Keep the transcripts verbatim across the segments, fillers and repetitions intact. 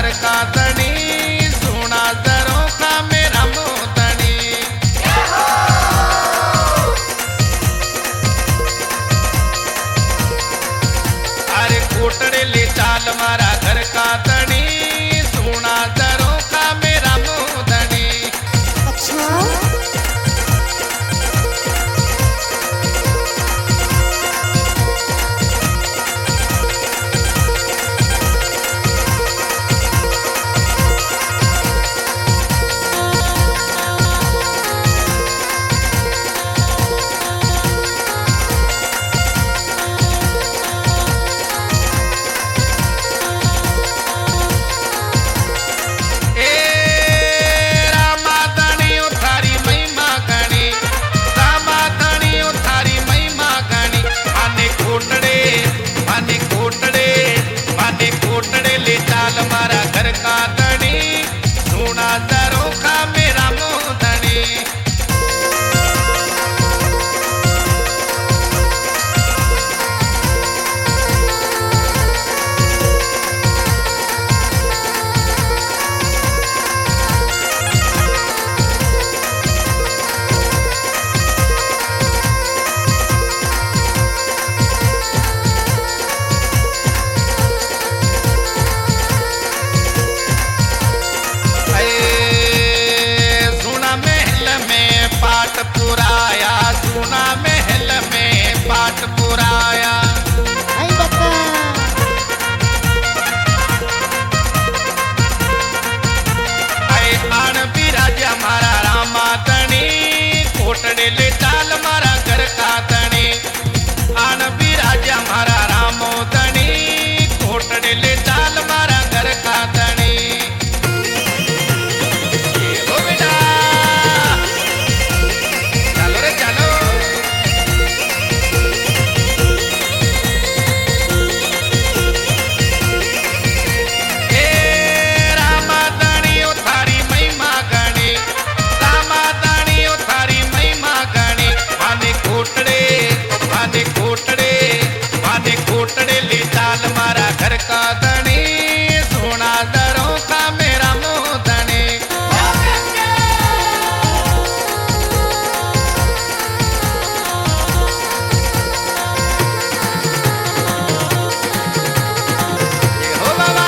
घर का धनी, सुना दरों का मेरा मोतनी। अरे कोटड़े ले चाल मारा घर का धनी, सुना दरों का मेरा मोतनी। अच्छा मारा घर का धनी, सुना दरों का मेरा मोतनी। पुराया सुना महल में पाट पुराया। आई बता आए आन बिराजा मारा रामा धनी, कोटड़े ले चाल मारा घर का धनी। आन बिराजा मारा रामो धनी, कोटड़े ले चाल मारा घर का धनी। कोटड़े ले चाल मारा घर का धनी, सुना दरों का मेरा मोतनी। हो बाबा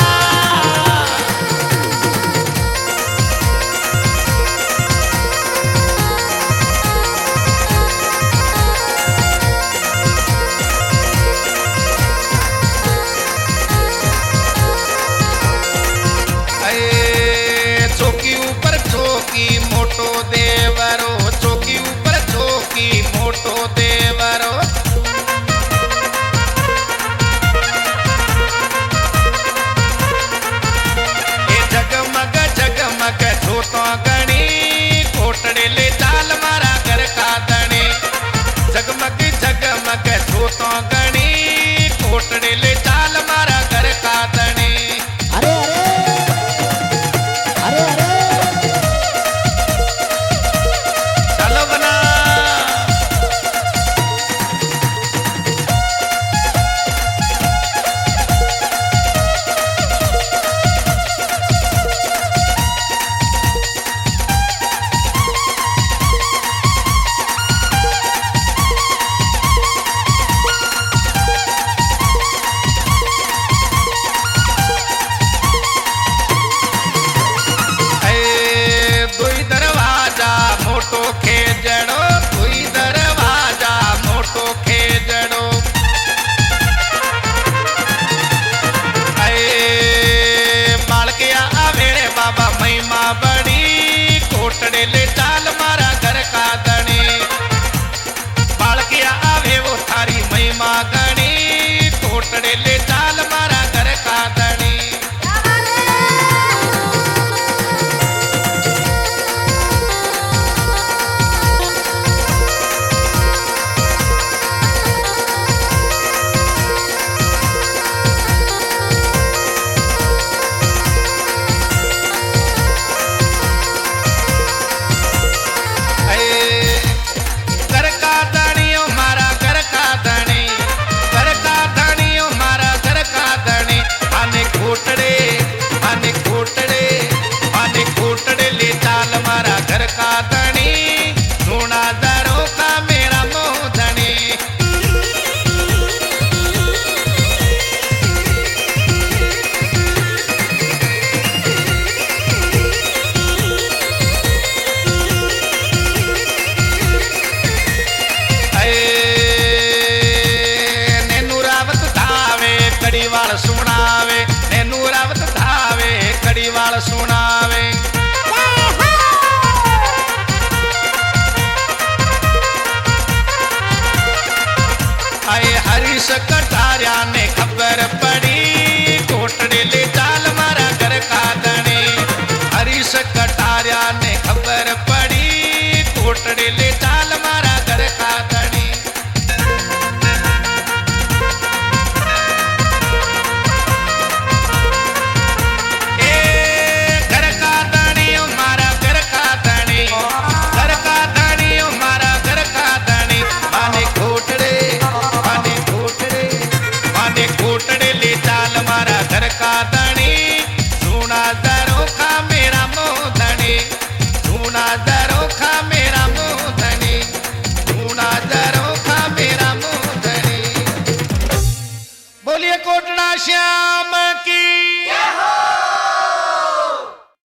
हरीश कटारिया ने खबर पड़ी कोटड़े ले चाल मारा घर का धनी। हरीश कटारिया ने खबर पड़ी कोटड़े ले